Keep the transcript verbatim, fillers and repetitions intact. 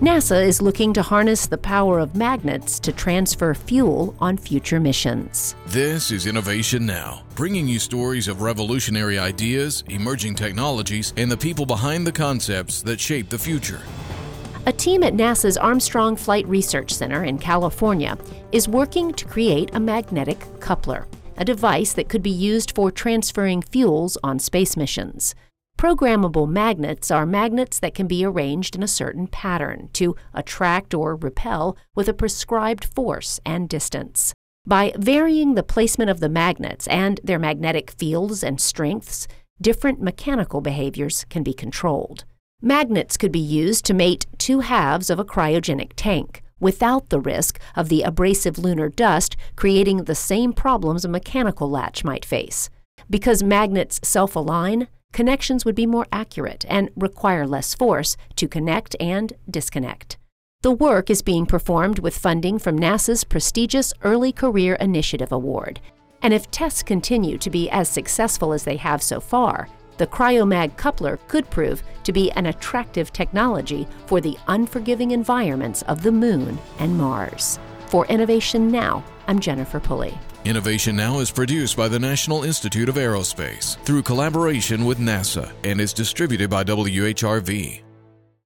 NASA is looking to harness the power of magnets to transfer fuel on future missions. This is Innovation Now, bringing you stories of revolutionary ideas, emerging technologies, and the people behind the concepts that shape the future. A team at NASA's Armstrong Flight Research Center in California is working to create a magnetic coupler, a device that could be used for transferring fuels on space missions. Programmable magnets are magnets that can be arranged in a certain pattern to attract or repel with a prescribed force and distance. By varying the placement of the magnets and their magnetic fields and strengths, different mechanical behaviors can be controlled. Magnets could be used to mate two halves of a cryogenic tank, without the risk of the abrasive lunar dust creating the same problems a mechanical latch might face. Because magnets self-align, connections would be more accurate and require less force to connect and disconnect. The work is being performed with funding from NASA's prestigious Early Career Initiative Award. And if tests continue to be as successful as they have so far, the CryoMag coupler could prove to be an attractive technology for the unforgiving environments of the Moon and Mars. For Innovation Now, I'm Jennifer Pulley. Innovation Now is produced by the National Institute of Aerospace through collaboration with NASA and is distributed by W H R V.